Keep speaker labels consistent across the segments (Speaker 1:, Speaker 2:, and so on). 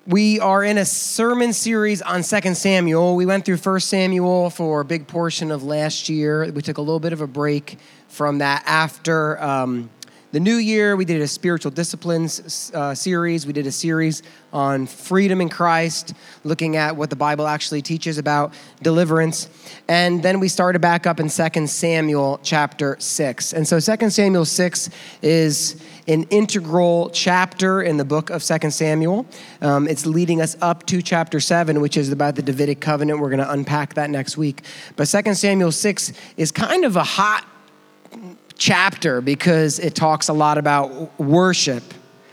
Speaker 1: We are in a sermon series on 2 Samuel. We went through 1 Samuel for a big portion of last year. We took a little bit of a break from that after the new year. We did a spiritual disciplines series. We did a series on freedom in Christ, looking at what the Bible actually teaches about deliverance. And then we started back up in 2 Samuel chapter 6. And so 2 Samuel 6 is an integral chapter in the book of 2 Samuel. It's leading us up to chapter 7, which is about the Davidic covenant. We're going to unpack that next week. But 2 Samuel 6 is kind of a hot chapter because it talks a lot about worship.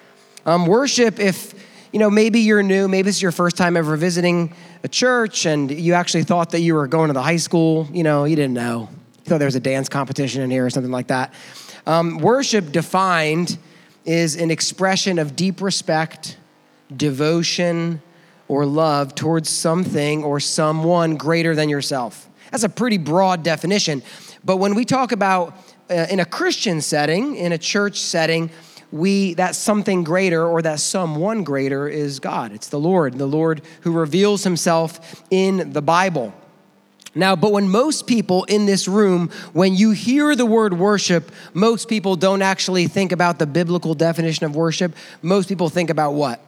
Speaker 1: Worship, if maybe you're new, maybe it's your first time ever visiting a church and you actually thought that you were going to the high school, you didn't know. You thought there was a dance competition in here or something like that. Worship defined is an expression of deep respect, devotion, or love towards something or someone greater than yourself. That's a pretty broad definition. But when we talk about in a Christian setting, in a church setting, that something greater or that someone greater is God. It's the Lord who reveals himself in the Bible. Now, but when most people in this room, when you hear the word worship, most people don't actually think about the biblical definition of worship. Most people think about what?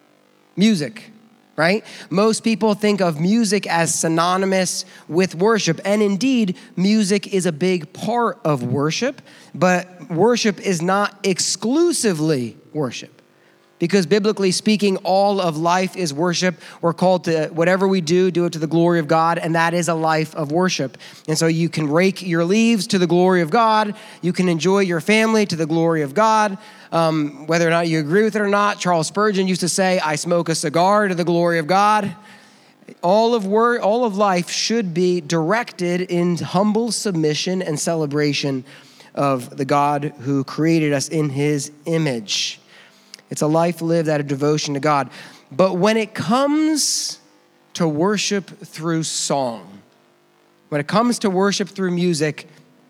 Speaker 1: Music, right? Most people think of music as synonymous with worship. And indeed, music is a big part of worship, but worship is not exclusively worship. Because biblically speaking, all of life is worship. We're called to, whatever we do it to the glory of God, and that is a life of worship. And so you can rake your leaves to the glory of God. You can enjoy your family to the glory of God. Whether or not you agree with it or not, Charles Spurgeon used to say, I smoke a cigar to the glory of God. All of life should be directed in humble submission and celebration of the God who created us in his image. It's a life lived out of devotion to God. But when it comes to worship through song, when it comes to worship through music,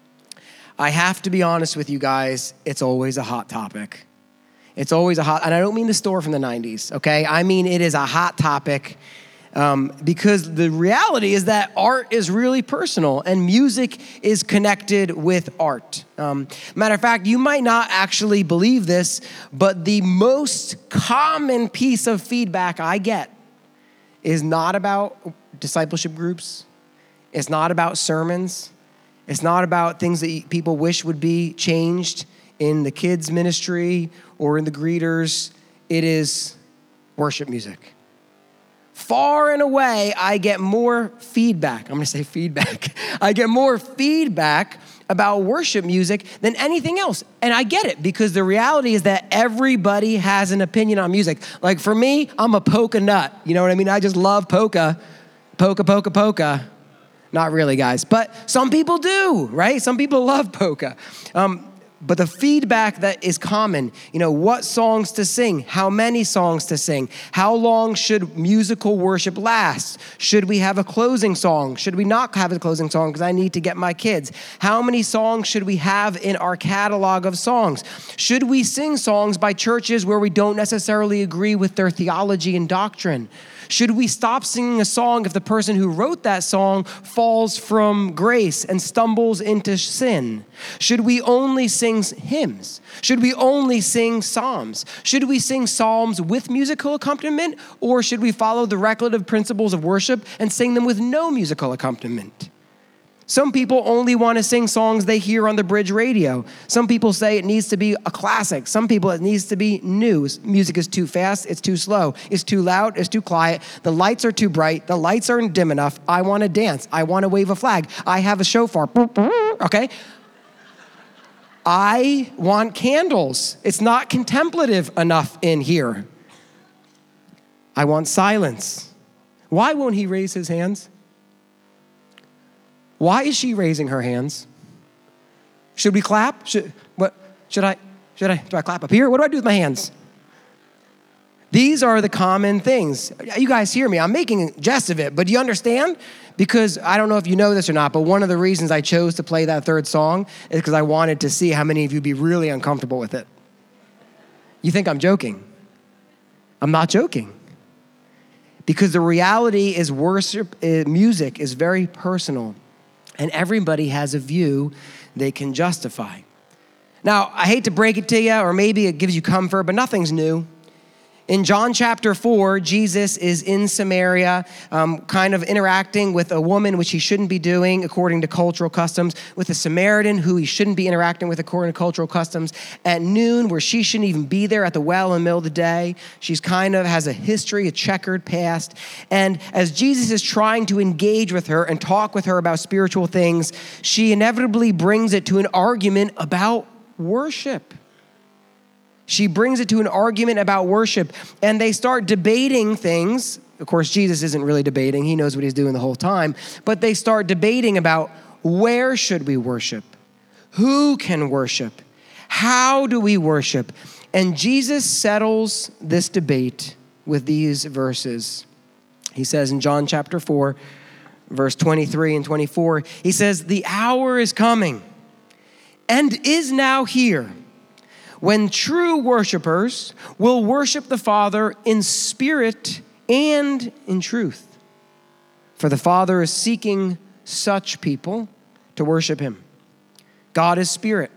Speaker 1: I have to be honest with you guys, it's always a hot topic. It's always and I don't mean the store from the 90s, okay? I mean it is a hot topic because the reality is that art is really personal and music is connected with art. Matter of fact, you might not actually believe this, but the most common piece of feedback I get is not about discipleship groups. It's not about sermons. It's not about things that people wish would be changed in the kids' ministry or in the greeters. It is worship music. Far and away, I get more feedback. I'm going to say feedback. I get more feedback about worship music than anything else. And I get it because the reality is that everybody has an opinion on music. Like for me, I'm a polka nut. You know what I mean? I just love polka. Polka, polka, polka. Not really, guys. But some people do, right? Some people love polka. But the feedback that is common, what songs to sing, how many songs to sing, how long should musical worship last? Should we have a closing song? Should we not have a closing song because I need to get my kids? How many songs should we have in our catalog of songs? Should we sing songs by churches where we don't necessarily agree with their theology and doctrine? Should we stop singing a song if the person who wrote that song falls from grace and stumbles into sin? Should we only sing hymns? Should we only sing psalms? Should we sing psalms with musical accompaniment, or should we follow the regulative principles of worship and sing them with no musical accompaniment? Some people only want to sing songs they hear on the Bridge radio. Some people say it needs to be a classic. Some people it needs to be new. Music is too fast, it's too slow, it's too loud, it's too quiet. The lights are too bright, the lights aren't dim enough. I want to dance, I want to wave a flag. I have a shofar, okay? I want candles. It's not contemplative enough in here. I want silence. Why won't he raise his hands? Why is she raising her hands? Should we clap? Do I clap up here? What do I do with my hands? These are the common things. You guys hear me. I'm making a jest of it, but do you understand? Because I don't know if you know this or not, but one of the reasons I chose to play that third song is because I wanted to see how many of you would be really uncomfortable with it. You think I'm joking? I'm not joking. Because the reality is music is very personal, and everybody has a view they can justify. Now, I hate to break it to you, or maybe it gives you comfort, but nothing's new. In John chapter 4, Jesus is in Samaria, kind of interacting with a woman, which he shouldn't be doing according to cultural customs, with a Samaritan who he shouldn't be interacting with according to cultural customs. At noon, where she shouldn't even be there at the well in the middle of the day, she's kind of has a history, a checkered past. And as Jesus is trying to engage with her and talk with her about spiritual things, she inevitably brings it to an argument about worship. She brings it to an argument about worship, and they start debating things. Of course, Jesus isn't really debating. He knows what he's doing the whole time. But they start debating about where should we worship? Who can worship? How do we worship? And Jesus settles this debate with these verses. He says in John chapter 4, verse 23 and 24, he says, "The hour is coming and is now here, when true worshipers will worship the Father in spirit and in truth. For the Father is seeking such people to worship him. God is spirit,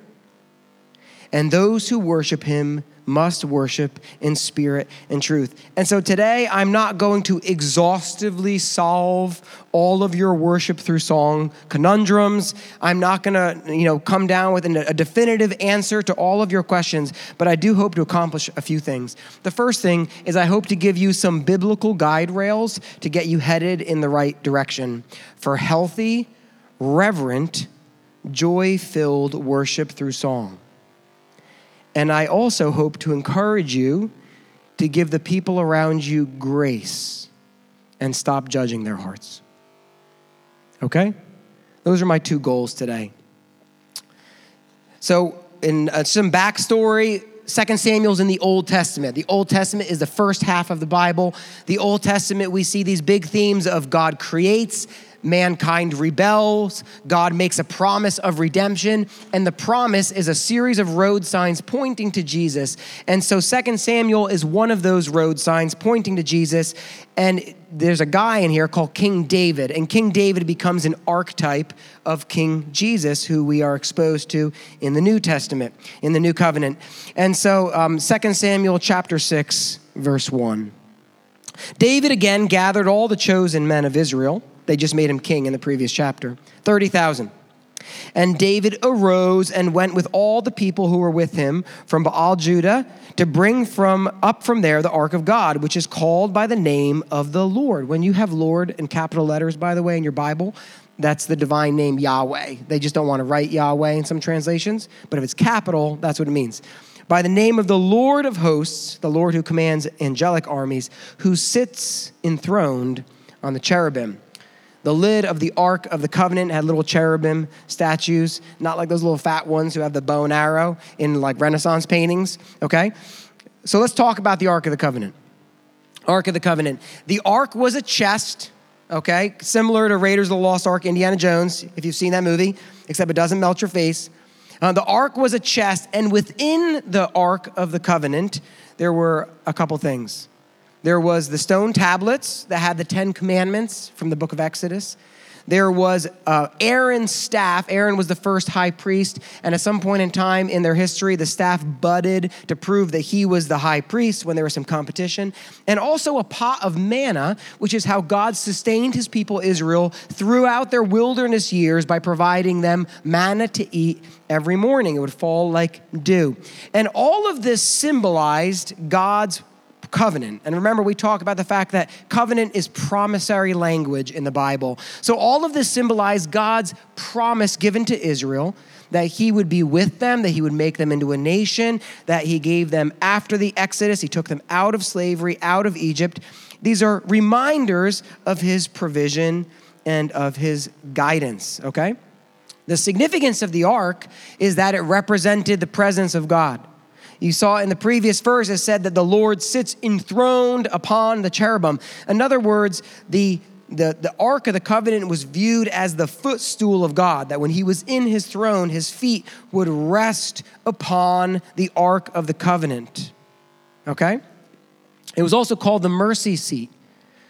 Speaker 1: and those who worship him must worship in spirit and truth." And so today, I'm not going to exhaustively solve all of your worship through song conundrums. I'm not going to, come down with a definitive answer to all of your questions, but I do hope to accomplish a few things. The first thing is I hope to give you some biblical guide rails to get you headed in the right direction for healthy, reverent, joy-filled worship through song. And I also hope to encourage you to give the people around you grace and stop judging their hearts. Okay? Those are my two goals today. So in some backstory, 2 Samuel's in the Old Testament. The Old Testament is the first half of the Bible. The Old Testament, we see these big themes of God creates, mankind rebels, God makes a promise of redemption, and the promise is a series of road signs pointing to Jesus. And so 2 Samuel is one of those road signs pointing to Jesus, and there's a guy in here called King David, and King David becomes an archetype of King Jesus, who we are exposed to in the New Testament, in the New Covenant. And so 2 Samuel chapter 6, verse 1. David again gathered all the chosen men of Israel. They just made him king in the previous chapter, 30,000. And David arose and went with all the people who were with him from Baal Judah to bring up from there the ark of God, which is called by the name of the Lord. When you have Lord in capital letters, by the way, in your Bible, that's the divine name Yahweh. They just don't want to write Yahweh in some translations, but if it's capital, that's what it means. By the name of the Lord of hosts, the Lord who commands angelic armies, who sits enthroned on the cherubim. The lid of the Ark of the Covenant had little cherubim statues, not like those little fat ones who have the bow and arrow in like Renaissance paintings, okay? So let's talk about the Ark of the Covenant. Ark of the Covenant. The Ark was a chest, okay? Similar to Raiders of the Lost Ark, Indiana Jones, if you've seen that movie, except it doesn't melt your face. The Ark was a chest, and within the Ark of the Covenant, there were a couple things. There was the stone tablets that had the 10 commandments from the book of Exodus. There was Aaron's staff. Aaron was the first high priest, and at some point in time in their history, the staff budded to prove that he was the high priest when there was some competition. And also a pot of manna, which is how God sustained his people Israel throughout their wilderness years by providing them manna to eat every morning. It would fall like dew. And all of this symbolized God's covenant. And remember, we talk about the fact that covenant is promissory language in the Bible. So all of this symbolized God's promise given to Israel that he would be with them, that he would make them into a nation, that he gave them after the Exodus. He took them out of slavery, out of Egypt. These are reminders of his provision and of his guidance, okay? The significance of the ark is that it represented the presence of God. You saw in the previous verse, it said that the Lord sits enthroned upon the cherubim. In other words, the Ark of the Covenant was viewed as the footstool of God, that when he was in his throne, his feet would rest upon the Ark of the Covenant. Okay? It was also called the mercy seat.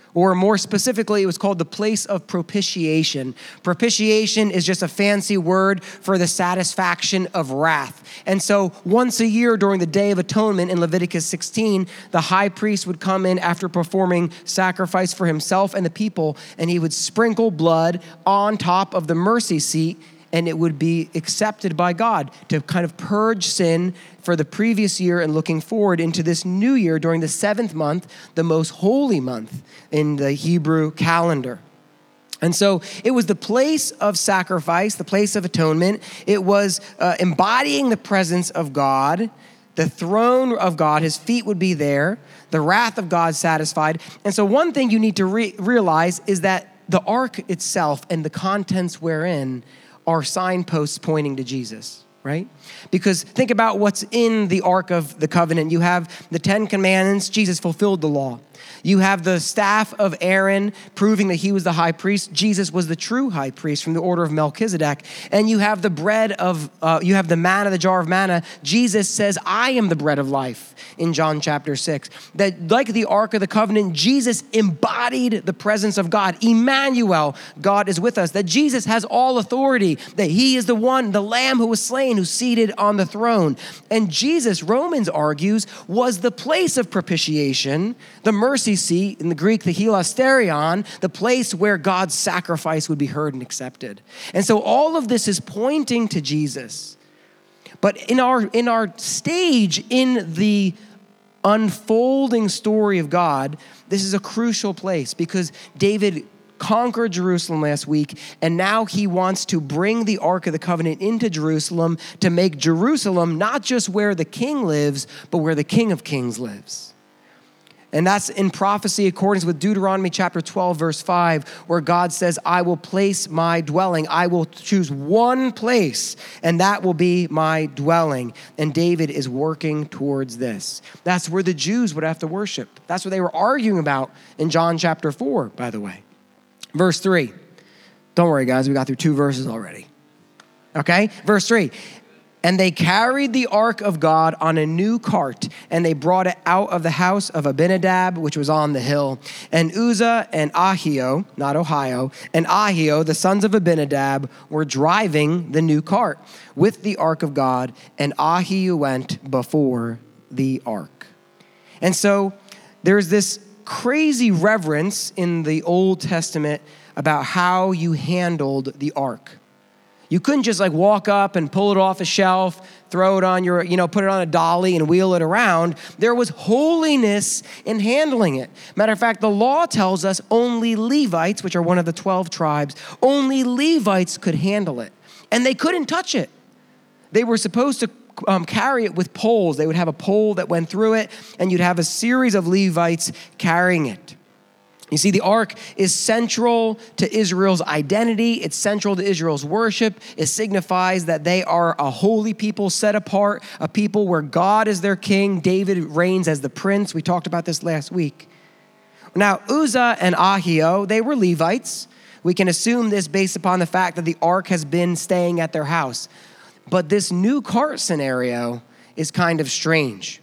Speaker 1: Or more specifically, it was called the place of propitiation. Propitiation is just a fancy word for the satisfaction of wrath. And so once a year during the Day of Atonement in Leviticus 16, the high priest would come in after performing sacrifice for himself and the people, and he would sprinkle blood on top of the mercy seat, and it would be accepted by God to kind of purge sin for the previous year and looking forward into this new year during the 7th month, the most holy month in the Hebrew calendar. And so it was the place of sacrifice, the place of atonement. It was embodying the presence of God, the throne of God. His feet would be there, the wrath of God satisfied. And so one thing you need to realize is that the ark itself and the contents wherein are signposts pointing to Jesus, right? Because think about what's in the Ark of the Covenant. You have the 10 Commandments. Jesus fulfilled the law. You have the staff of Aaron proving that he was the high priest. Jesus was the true high priest from the order of Melchizedek. And you have the you have the manna, the jar of manna. Jesus says, I am the bread of life in John chapter 6. That like the Ark of the Covenant, Jesus embodied the presence of God. Emmanuel, God is with us. That Jesus has all authority. That he is the one, the Lamb who was slain, who's seated on the throne. And Jesus, Romans argues, was the place of propitiation, the mercy seat, in the Greek, the hilasterion, the place where God's sacrifice would be heard and accepted. And so all of this is pointing to Jesus. But in our stage in the unfolding story of God, this is a crucial place because David conquered Jerusalem last week, and now he wants to bring the Ark of the Covenant into Jerusalem to make Jerusalem not just where the king lives, but where the King of Kings lives. And that's in prophecy according with Deuteronomy chapter 12, verse 5, where God says, I will place my dwelling. I will choose one place, and that will be my dwelling. And David is working towards this. That's where the Jews would have to worship. That's what they were arguing about in John chapter 4, by the way. Verse 3. Don't worry, guys. We got through 2 verses already. Okay? Verse 3. And they carried the ark of God on a new cart, and they brought it out of the house of Abinadab, which was on the hill. And Uzzah and Ahio, not Ohio, and Ahio, the sons of Abinadab, were driving the new cart with the ark of God, and Ahio went before the ark. And so there's this crazy reverence in the Old Testament about how you handled the ark. You couldn't just like walk up and pull it off a shelf, throw it on your, put it on a dolly and wheel it around. There was holiness in handling it. Matter of fact, the law tells us only Levites, which are one of the 12 tribes, only Levites could handle it. And they couldn't touch it. They were supposed to carry it with poles. They would have a pole that went through it, and you'd have a series of Levites carrying it. You see, the ark is central to Israel's identity. It's central to Israel's worship. It signifies that they are a holy people set apart, a people where God is their king. David reigns as the prince. We talked about this last week. Now, Uzzah and Ahio, they were Levites. We can assume this based upon the fact that the ark has been staying at their house. But this new cart scenario is kind of strange.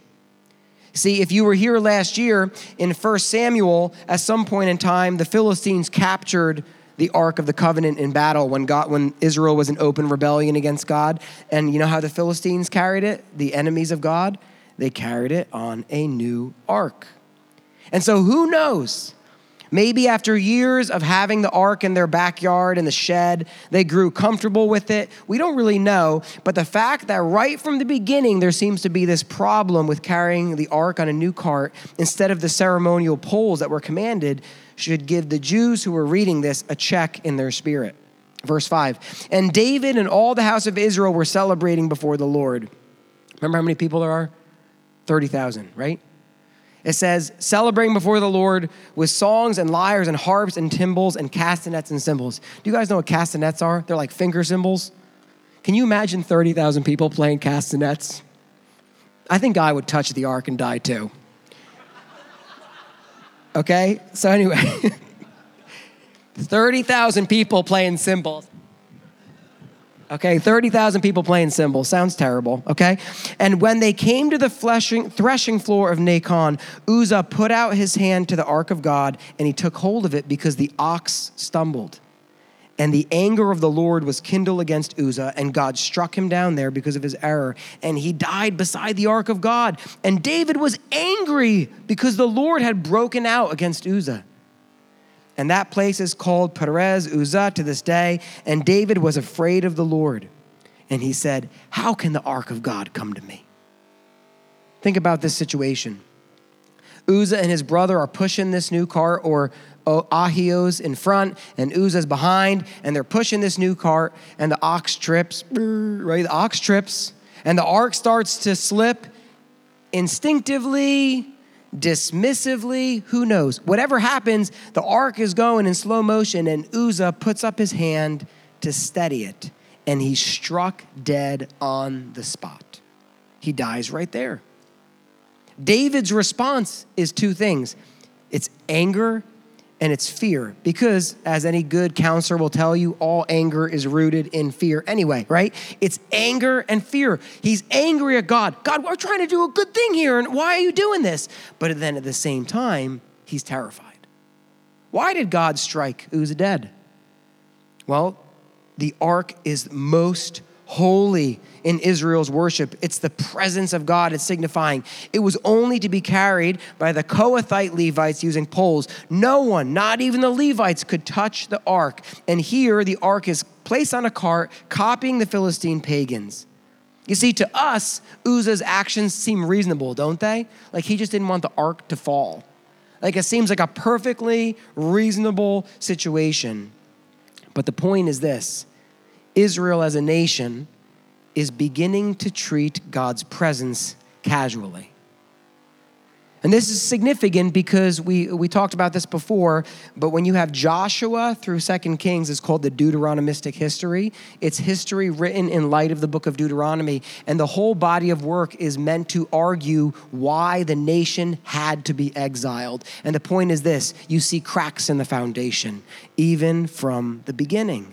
Speaker 1: See, if you were here last year in 1 Samuel, at some point in time, the Philistines captured the Ark of the Covenant in battle when Israel was in open rebellion against God. And you know how the Philistines carried it? The enemies of God? They carried it on a new ark. And so who knows? Maybe after years of having the ark in their backyard in the shed, they grew comfortable with it. We don't really know. But the fact that right from the beginning, there seems to be this problem with carrying the ark on a new cart instead of the ceremonial poles that were commanded should give the Jews who were reading this a check in their spirit. Verse 5, and David and all the house of Israel were celebrating before the Lord. Remember how many people there are? 30,000, right? It says, celebrating before the Lord with songs and lyres and harps and timbrels and castanets and cymbals. Do you guys know what castanets are? They're like finger cymbals. Can you imagine 30,000 people playing castanets? I think I would touch the ark and die too. Okay? So anyway, 30,000 people playing cymbals. Okay, 30,000 people playing cymbals. Sounds terrible, okay? And when they came to the threshing floor of Nacon, Uzzah put out his hand to the ark of God, and he took hold of it because the ox stumbled. And the anger of the Lord was kindled against Uzzah, and God struck him down there because of his error. And he died beside the ark of God. And David was angry because the Lord had broken out against Uzzah. And that place is called Perez Uzzah to this day. And David was afraid of the Lord. And he said, how can the ark of God come to me? Think about this situation. Uzzah and his brother are pushing this new cart, or Ahio's in front, and Uzzah's behind, and they're pushing this new cart, and the ox trips, right? The ox trips, and the ark starts to slip instinctively, dismissively, who knows? Whatever happens, the ark is going in slow motion, and Uzzah puts up his hand to steady it, and he's struck dead on the spot. He dies right there. David's response is two things. It's anger and it's fear, because as any good counselor will tell you, all anger is rooted in fear anyway, right? It's anger and fear. He's angry at God. God, we're trying to do a good thing here, and why are you doing this? But then at the same time, he's terrified. Why did God strike Uzzah dead? Well, the ark is most holy in Israel's worship. It's the presence of God it's signifying. It was only to be carried by the Kohathite Levites using poles. No one, not even the Levites, could touch the ark. And here the ark is placed on a cart, copying the Philistine pagans. You see, to us, Uzzah's actions seem reasonable, don't they? Like he just didn't want the ark to fall. Like it seems like a perfectly reasonable situation. But the point is this: Israel as a nation is beginning to treat God's presence casually. And this is significant because we talked about this before, but when you have Joshua through 2 Kings, it's called the Deuteronomistic history. It's history written in light of the book of Deuteronomy, and the whole body of work is meant to argue why the nation had to be exiled. And the point is this: you see cracks in the foundation, even from the beginning.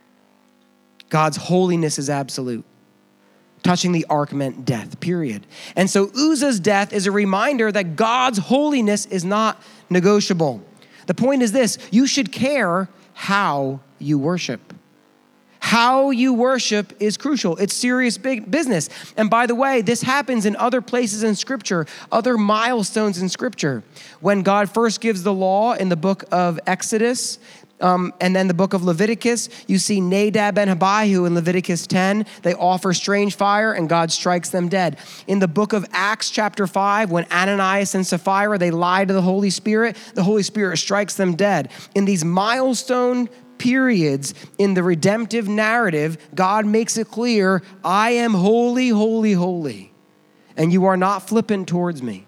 Speaker 1: God's holiness is absolute. Touching the ark meant death, period. And so Uzzah's death is a reminder that God's holiness is not negotiable. The point is this: you should care how you worship. How you worship is crucial. It's serious big business. And by the way, this happens in other places in Scripture, other milestones in Scripture. When God first gives the law in the book of Exodus, and then the book of Leviticus, you see Nadab and Abihu in Leviticus 10. They offer strange fire and God strikes them dead. In the book of Acts chapter 5, when Ananias and Sapphira, they lie to the Holy Spirit strikes them dead. In these milestone periods in the redemptive narrative, God makes it clear, I am holy, holy, holy, and you are not flippant towards me.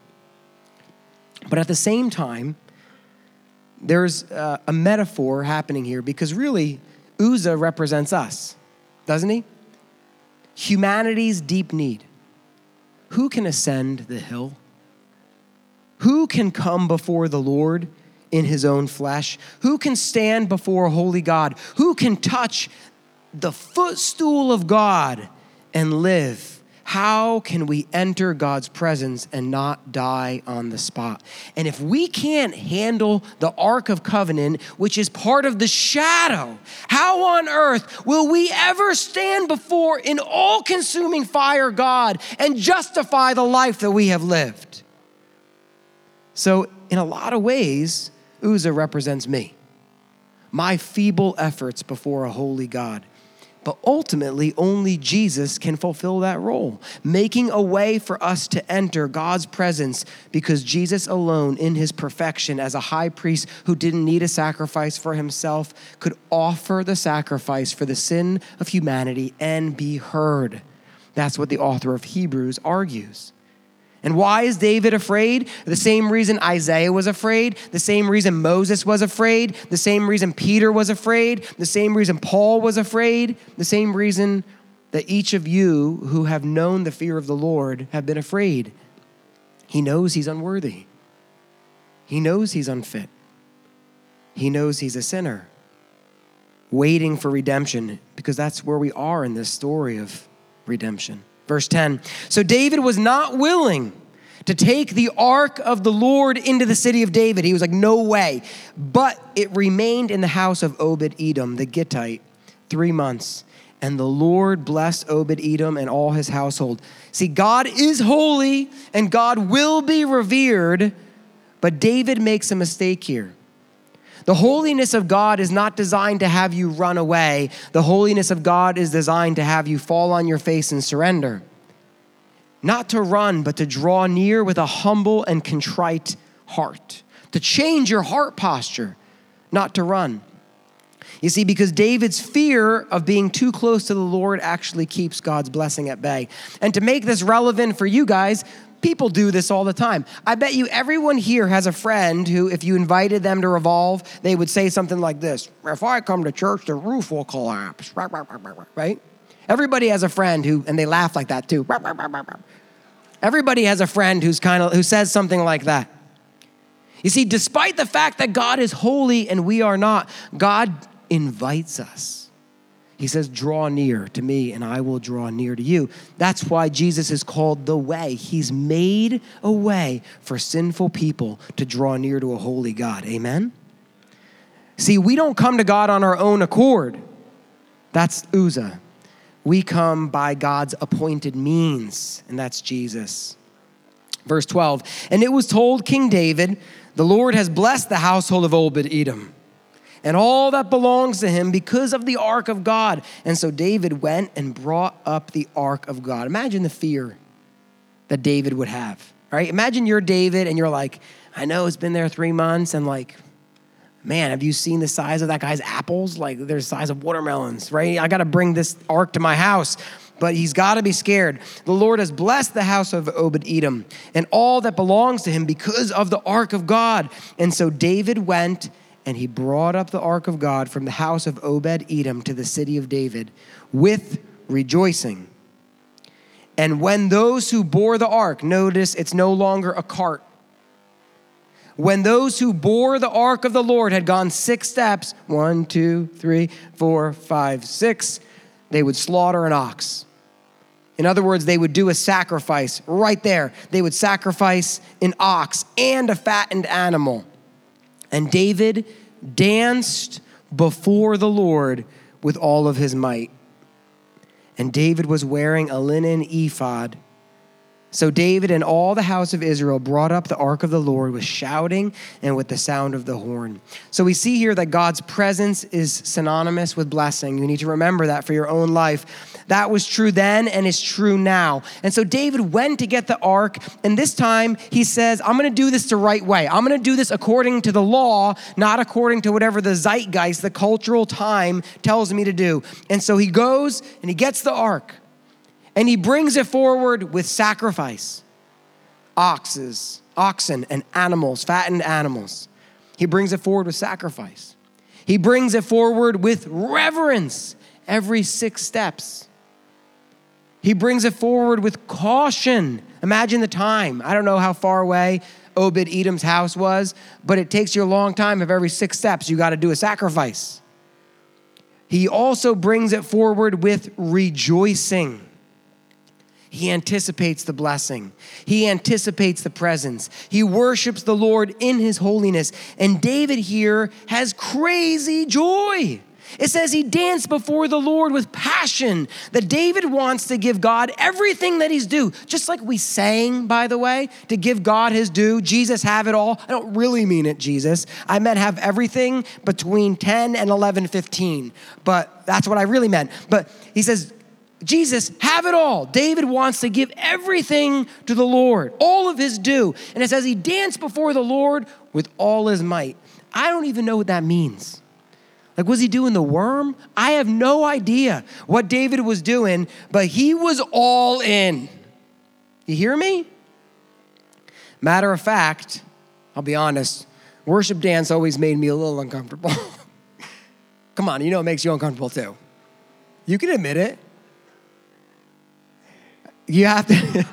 Speaker 1: But at the same time, there's a metaphor happening here, because really, Uzzah represents us, doesn't he? Humanity's deep need. Who can ascend the hill? Who can come before the Lord in his own flesh? Who can stand before a holy God? Who can touch the footstool of God and live? How can we enter God's presence and not die on the spot? And if we can't handle the Ark of Covenant, which is part of the shadow, how on earth will we ever stand before an all-consuming fire God and justify the life that we have lived? So in a lot of ways, Uzzah represents me, my feeble efforts before a holy God. But ultimately, only Jesus can fulfill that role, making a way for us to enter God's presence, because Jesus alone, in his perfection as a high priest who didn't need a sacrifice for himself, could offer the sacrifice for the sin of humanity and be heard. That's what the author of Hebrews argues. And why is David afraid? The same reason Isaiah was afraid, the same reason Moses was afraid, the same reason Peter was afraid, the same reason Paul was afraid, the same reason that each of you who have known the fear of the Lord have been afraid. He knows he's unworthy. He knows he's unfit. He knows he's a sinner, waiting for redemption because that's where we are in this story of redemption. Verse 10, so David was not willing to take the ark of the Lord into the city of David. He was like, no way. But it remained in the house of Obed-Edom, the Gittite, 3 months. And the Lord blessed Obed-Edom and all his household. See, God is holy and God will be revered, but David makes a mistake here. The holiness of God is not designed to have you run away. The holiness of God is designed to have you fall on your face and surrender. Not to run, but to draw near with a humble and contrite heart. To change your heart posture, not to run. You see, because David's fear of being too close to the Lord actually keeps God's blessing at bay. And to make this relevant for you guys, people do this all the time. I bet you everyone here has a friend who, if you invited them to Revolve, they would say something like this: if I come to church, the roof will collapse, right? Everybody has a friend who, and they laugh like that too. Everybody has a friend who says something like that. You see, despite the fact that God is holy and we are not, God invites us. He says, draw near to me and I will draw near to you. That's why Jesus is called the way. He's made a way for sinful people to draw near to a holy God. Amen? See, we don't come to God on our own accord. That's Uzzah. We come by God's appointed means, and that's Jesus. Verse 12, and it was told King David, the Lord has blessed the household of Obed-Edom and all that belongs to him because of the ark of God. And so David went and brought up the ark of God. Imagine the fear that David would have, right? Imagine you're David and you're like, I know it's been there 3 months and like, man, have you seen the size of that guy's apples? Like they're the size of watermelons, right? I got to bring this ark to my house, but he's got to be scared. The Lord has blessed the house of Obed-Edom and all that belongs to him because of the ark of God. And so David went and he brought up the ark of God from the house of Obed-Edom to the city of David with rejoicing. And when those who bore the ark, notice it's no longer a cart. When those who bore the ark of the Lord had gone 6 steps, 1, 2, 3, 4, 5, 6, they would slaughter an ox. In other words, they would do a sacrifice right there. They would sacrifice an ox and a fattened animal. And David danced before the Lord with all of his might. And David was wearing a linen ephod. So David and all the house of Israel brought up the ark of the Lord with shouting and with the sound of the horn. So we see here that God's presence is synonymous with blessing. You need to remember that for your own life. That was true then and is true now. And so David went to get the ark, and this time he says, I'm going to do this the right way. I'm going to do this according to the law, not according to whatever the zeitgeist, the cultural time tells me to do. And so he goes and he gets the ark. And he brings it forward with sacrifice, oxen and animals, fattened animals. He brings it forward with sacrifice. He brings it forward with reverence every 6 steps. He brings it forward with caution. Imagine the time. I don't know how far away Obed-Edom's house was, but it takes you a long time. If every 6 steps you got to do a sacrifice. He also brings it forward with rejoicing. He anticipates the blessing. He anticipates the presence. He worships the Lord in his holiness. And David here has crazy joy. It says he danced before the Lord with passion, that David wants to give God everything that he's due. Just like we sang, by the way, to give God his due. Jesus, have it all. I don't really mean it, Jesus. I meant have everything between 10 and 11:15. But that's what I really meant. But he says, Jesus, have it all. David wants to give everything to the Lord, all of his due. And it says he danced before the Lord with all his might. I don't even know what that means. Like, was he doing the worm? I have no idea what David was doing, but he was all in. You hear me? Matter of fact, I'll be honest, worship dance always made me a little uncomfortable. Come on, you know it makes you uncomfortable too. You can admit it. You have to.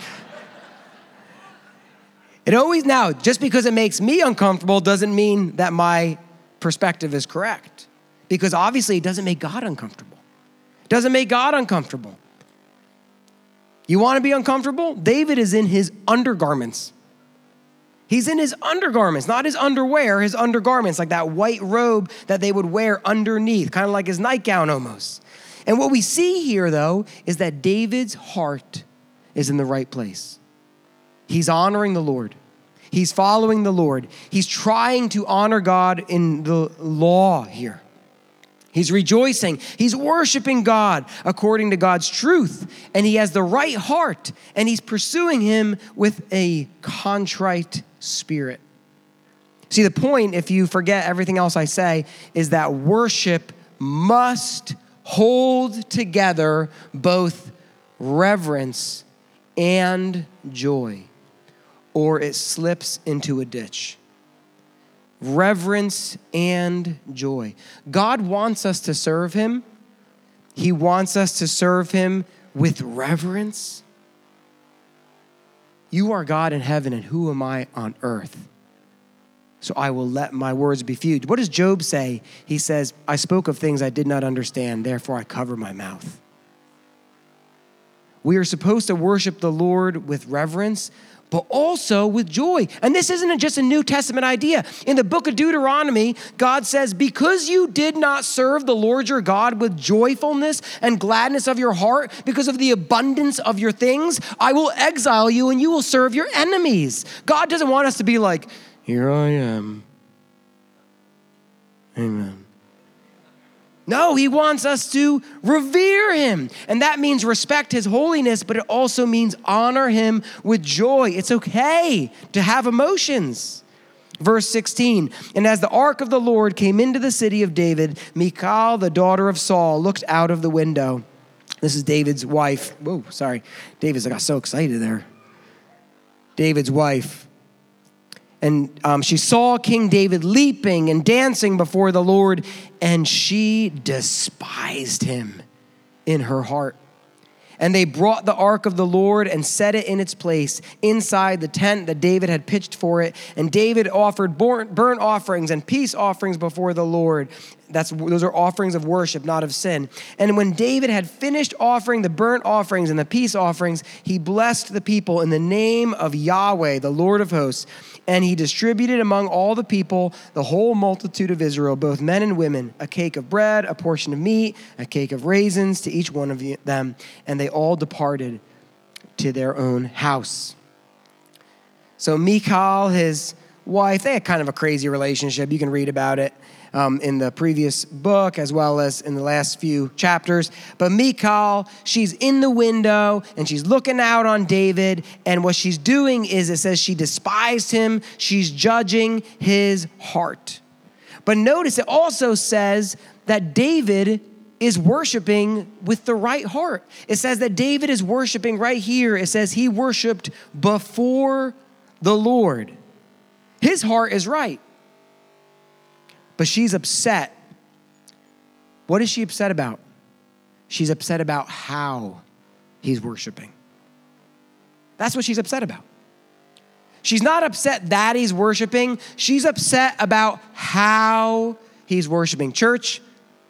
Speaker 1: It always, now, just because it makes me uncomfortable doesn't mean that my perspective is correct. Because obviously it doesn't make God uncomfortable. Doesn't make God uncomfortable. You want to be uncomfortable? David is in his undergarments. He's in his undergarments, not his underwear, his undergarments, like that white robe that they would wear underneath, kind of like his nightgown almost. And what we see here, though, is that David's heart is in the right place. He's honoring the Lord. He's following the Lord. He's trying to honor God in the law here. He's rejoicing. He's worshiping God according to God's truth. And he has the right heart. And he's pursuing him with a contrite spirit. See, the point, if you forget everything else I say, is that worship must hold together both reverence and joy, or it slips into a ditch. Reverence and joy. God wants us to serve him. He wants us to serve him with reverence. You are God in heaven, and who am I on earth? So I will let my words be few. What does Job say? He says, I spoke of things I did not understand, therefore I cover my mouth. We are supposed to worship the Lord with reverence, but also with joy. And this isn't just a New Testament idea. In the book of Deuteronomy, God says, because you did not serve the Lord your God with joyfulness and gladness of your heart, because of the abundance of your things, I will exile you and you will serve your enemies. God doesn't want us to be like, here I am. Amen. No, he wants us to revere him. And that means respect his holiness, but it also means honor him with joy. It's okay to have emotions. Verse 16, and as the ark of the Lord came into the city of David, Michal, the daughter of Saul, looked out of the window. This is David's wife. Whoa, sorry. I got so excited there. David's wife. And she saw King David leaping and dancing before the Lord, and she despised him in her heart. And they brought the ark of the Lord and set it in its place inside the tent that David had pitched for it. And David offered burnt offerings and peace offerings before the Lord. Those are offerings of worship, not of sin. And when David had finished offering the burnt offerings and the peace offerings, he blessed the people in the name of Yahweh, the Lord of hosts. And he distributed among all the people, the whole multitude of Israel, both men and women, a cake of bread, a portion of meat, a cake of raisins to each one of them. And they all departed to their own house. So Michal, his wife, they had kind of a crazy relationship. You can read about it in the previous book as well as in the last few chapters. But Michal, she's in the window and she's looking out on David. And what she's doing is, it says she despised him. She's judging his heart. But notice it also says that David is worshiping with the right heart. It says that David is worshiping right here. It says he worshiped before the Lord. His heart is right. But she's upset. What is she upset about? She's upset about how he's worshiping. That's what she's upset about. She's not upset that he's worshiping. She's upset about how he's worshiping. Church,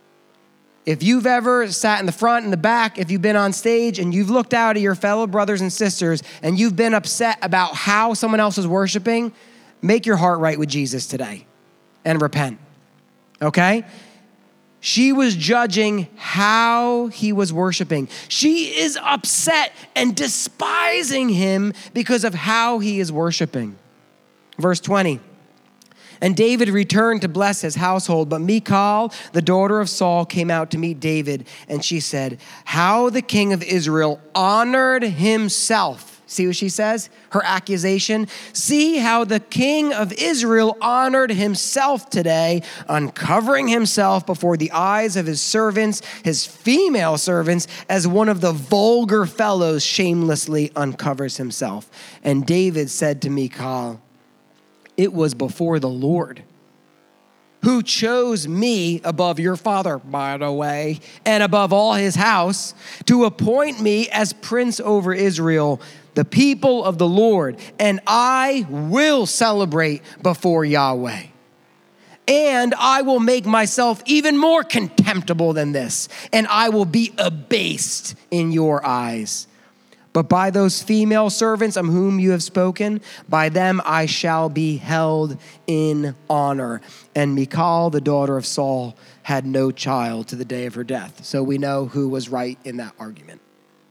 Speaker 1: if you've ever sat in the front and the back, if you've been on stage and you've looked out at your fellow brothers and sisters and you've been upset about how someone else is worshiping, make your heart right with Jesus today and repent. Okay? She was judging how he was worshiping. She is upset and despising him because of how he is worshiping. Verse 20. And David returned to bless his household, but Michal, the daughter of Saul, came out to meet David, and she said, how the king of Israel honored himself. See what she says? Her accusation. See how the king of Israel honored himself today, uncovering himself before the eyes of his servants, his female servants, as one of the vulgar fellows shamelessly uncovers himself. And David said to Michal, it was before the Lord who chose me above your father, by the way, and above all his house, to appoint me as prince over Israel, the people of the Lord, and I will celebrate before Yahweh. And I will make myself even more contemptible than this, and I will be abased in your eyes. But by those female servants of whom you have spoken, by them I shall be held in honor. And Michal, the daughter of Saul, had no child to the day of her death. So we know who was right in that argument.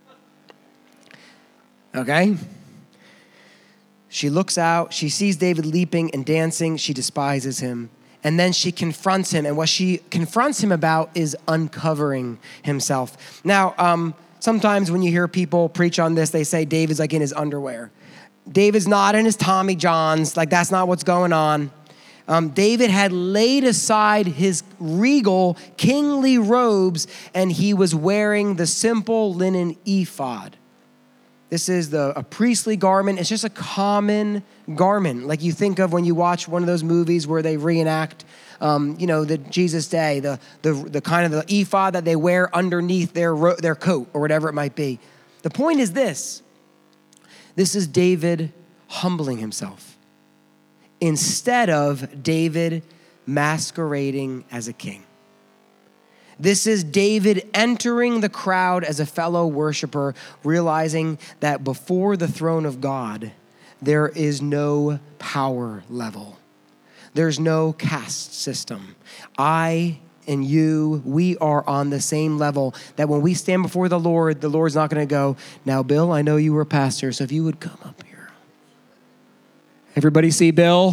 Speaker 1: Okay? She looks out, she sees David leaping and dancing, she despises him. And then she confronts him, and what she confronts him about is uncovering himself. Now, sometimes when you hear people preach on this, they say David's like in his underwear. David's not in his Tommy Johns, like that's not what's going on. David had laid aside his regal, kingly robes, and he was wearing the simple linen ephod. This is a priestly garment. It's just a common garment, like you think of when you watch one of those movies where they reenact, the Jesus Day, the kind of the ephod that they wear underneath their coat or whatever it might be. The point is this. This is David humbling himself instead of David masquerading as a king. This is David entering the crowd as a fellow worshiper, realizing that before the throne of God, there is no power level. There's no caste system. I and you, we are on the same level, that when we stand before the Lord's not going to go, now, Bill, I know you were a pastor, so if you would come up here. Everybody see Bill?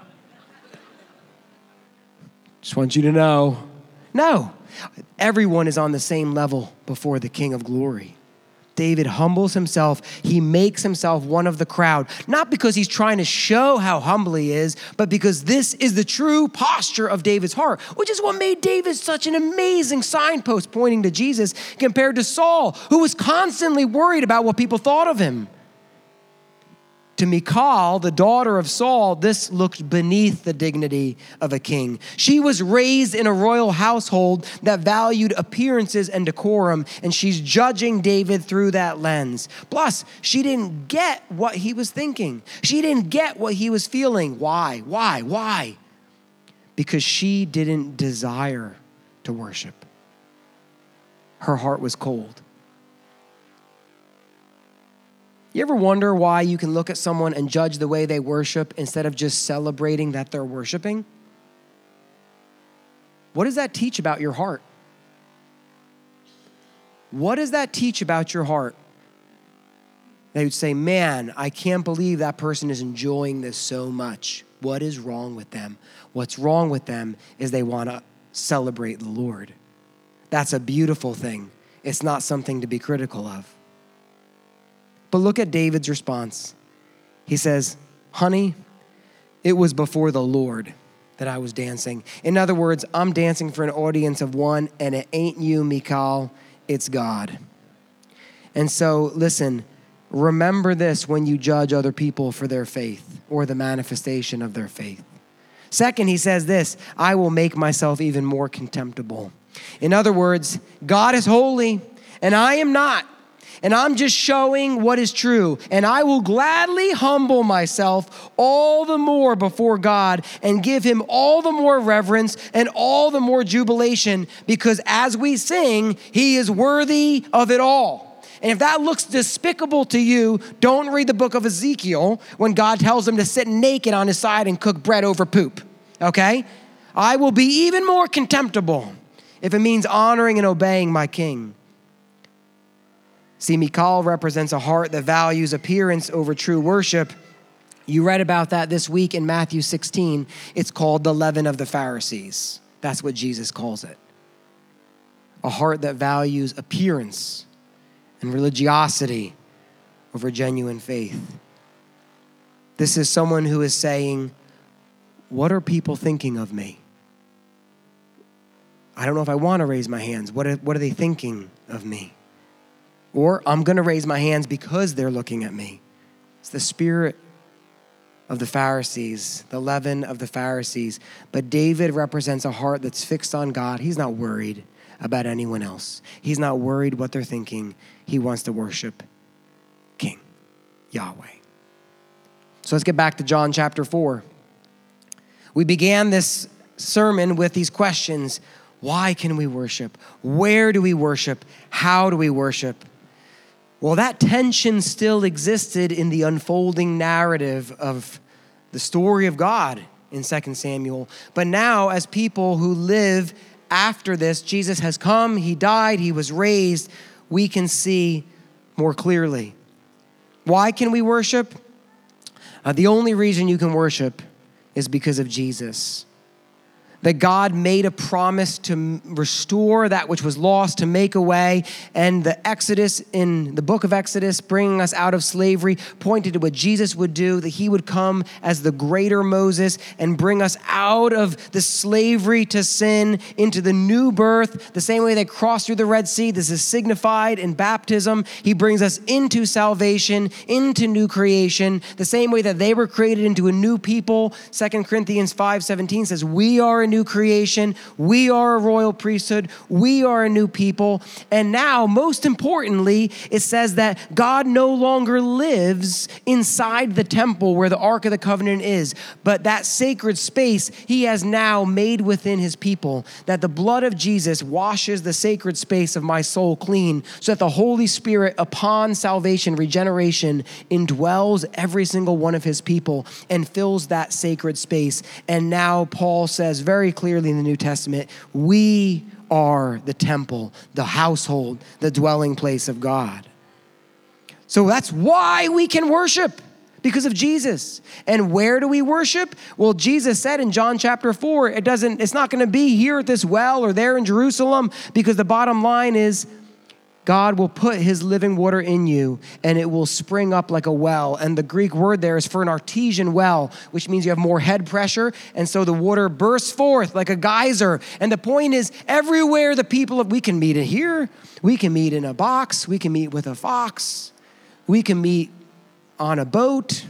Speaker 1: Just want you to know. No. Everyone is on the same level before the King of Glory. David humbles himself. He makes himself one of the crowd, not because he's trying to show how humble he is, but because this is the true posture of David's heart, which is what made David such an amazing signpost pointing to Jesus compared to Saul, who was constantly worried about what people thought of him. To Michal, the daughter of Saul, this looked beneath the dignity of a king. She was raised in a royal household that valued appearances and decorum, and she's judging David through that lens. Plus, she didn't get what he was thinking. She didn't get what he was feeling. Why? Because she didn't desire to worship. Her heart was cold. You ever wonder why you can look at someone and judge the way they worship instead of just celebrating that they're worshiping? What does that teach about your heart? What does that teach about your heart? They would say, man, I can't believe that person is enjoying this so much. What is wrong with them? What's wrong with them is they want to celebrate the Lord. That's a beautiful thing. It's not something to be critical of. But look at David's response. He says, honey, it was before the Lord that I was dancing. In other words, I'm dancing for an audience of one, and it ain't you, Michal, it's God. And so, listen, remember this when you judge other people for their faith or the manifestation of their faith. Second, he says this, I will make myself even more contemptible. In other words, God is holy, and I am not. And I'm just showing what is true. And I will gladly humble myself all the more before God and give him all the more reverence and all the more jubilation, because as we sing, he is worthy of it all. And if that looks despicable to you, don't read the book of Ezekiel when God tells him to sit naked on his side and cook bread over poop, okay? I will be even more contemptible if it means honoring and obeying my king. See, Michal represents a heart that values appearance over true worship. You read about that this week in Matthew 16. It's called the leaven of the Pharisees. That's what Jesus calls it. A heart that values appearance and religiosity over genuine faith. This is someone who is saying, what are people thinking of me? I don't know if I want to raise my hands. What are they thinking of me? Or I'm going to raise my hands because they're looking at me. It's the spirit of the Pharisees, the leaven of the Pharisees. But David represents a heart that's fixed on God. He's not worried about anyone else. He's not worried what they're thinking. He wants to worship King Yahweh. So let's get back to John chapter 4. We began this sermon with these questions. Why can we worship? Where do we worship? How do we worship? Well, that tension still existed in the unfolding narrative of the story of God in 2 Samuel. But now, as people who live after this, Jesus has come, he died, he was raised, we can see more clearly. Why can we worship? The only reason you can worship is because of Jesus. That God made a promise to restore that which was lost, to make a way. And the Exodus, in the book of Exodus, bringing us out of slavery, pointed to what Jesus would do, that he would come as the greater Moses and bring us out of the slavery to sin into the new birth. The same way they crossed through the Red Sea, this is signified in baptism. He brings us into salvation, into new creation. The same way that they were created into a new people. 2 Corinthians 5:17 says, we are a new creation. We are a royal priesthood. We are a new people. And now, most importantly, it says that God no longer lives inside the temple where the Ark of the Covenant is, but that sacred space he has now made within his people, that the blood of Jesus washes the sacred space of my soul clean, so that the Holy Spirit, upon salvation, regeneration, indwells every single one of his people and fills that sacred space. And now Paul says very clearly in the New Testament, we are the temple, the household, the dwelling place of God. So that's why we can worship, because of Jesus. And where do we worship? Well, Jesus said in John chapter 4, it's not going to be here at this well or there in Jerusalem, because the bottom line is God will put his living water in you and it will spring up like a well. And the Greek word there is for an artesian well, which means you have more head pressure. And so the water bursts forth like a geyser. And the point is, everywhere the people we can meet in here, we can meet in a box, we can meet with a fox, we can meet on a boat,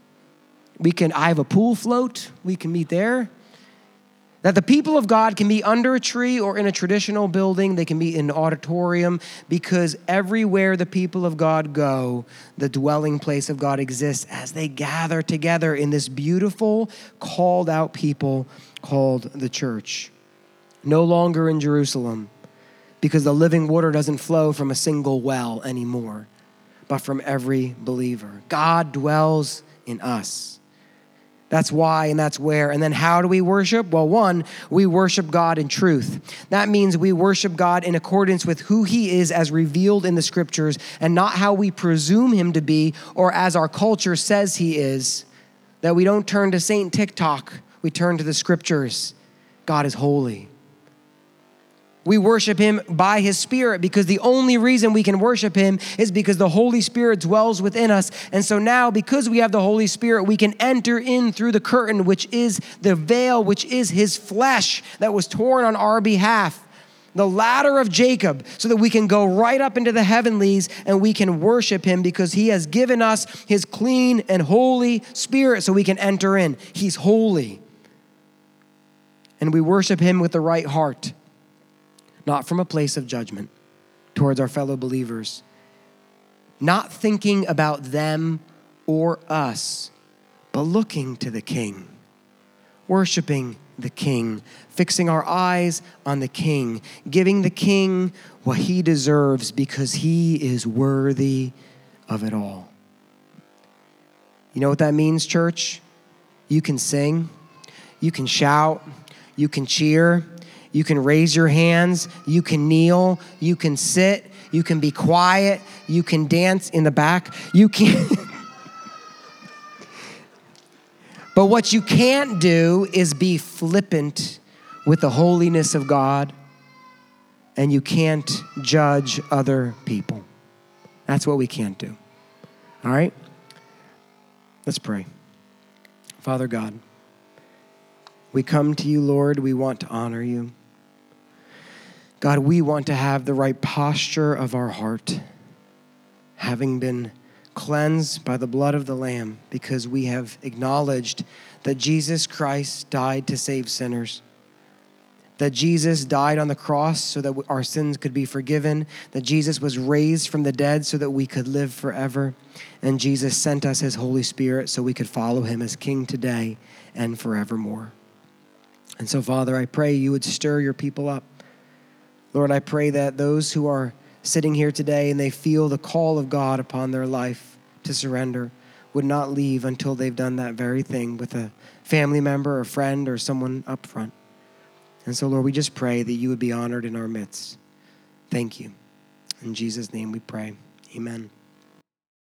Speaker 1: I have a pool float, we can meet there. That the people of God can meet under a tree or in a traditional building. They can meet in an auditorium, because everywhere the people of God go, the dwelling place of God exists as they gather together in this beautiful, called out people called the church. No longer in Jerusalem, because the living water doesn't flow from a single well anymore, but from every believer. God dwells in us. That's why and that's where. And then how do we worship? Well, one, we worship God in truth. That means we worship God in accordance with who he is as revealed in the scriptures, and not how we presume him to be or as our culture says he is. That we don't turn to Saint TikTok, we turn to the scriptures. God is holy. We worship him by his Spirit, because the only reason we can worship him is because the Holy Spirit dwells within us. And so now, because we have the Holy Spirit, we can enter in through the curtain, which is the veil, which is his flesh that was torn on our behalf, the ladder of Jacob, so that we can go right up into the heavenlies and we can worship him, because he has given us his clean and holy Spirit so we can enter in. He's holy. And we worship him with the right heart, not from a place of judgment towards our fellow believers, not thinking about them or us, but looking to the King, worshiping the King, fixing our eyes on the King, giving the King what he deserves, because he is worthy of it all. You know what that means, church? You can sing, you can shout, you can cheer, you can raise your hands, you can kneel, you can sit, you can be quiet, you can dance in the back, you can. But what you can't do is be flippant with the holiness of God, and you can't judge other people. That's what we can't do. All right? Let's pray. Father God, we come to you, Lord. We want to honor you. God, we want to have the right posture of our heart, having been cleansed by the blood of the Lamb, because we have acknowledged that Jesus Christ died to save sinners, that Jesus died on the cross so that our sins could be forgiven, that Jesus was raised from the dead so that we could live forever, and Jesus sent us his Holy Spirit so we could follow him as King today and forevermore. And so, Father, I pray you would stir your people up. Lord, I pray that those who are sitting here today and they feel the call of God upon their life to surrender would not leave until they've done that very thing with a family member, a friend, or someone up front. And so, Lord, we just pray that you would be honored in our midst. Thank you. In Jesus' name we pray. Amen.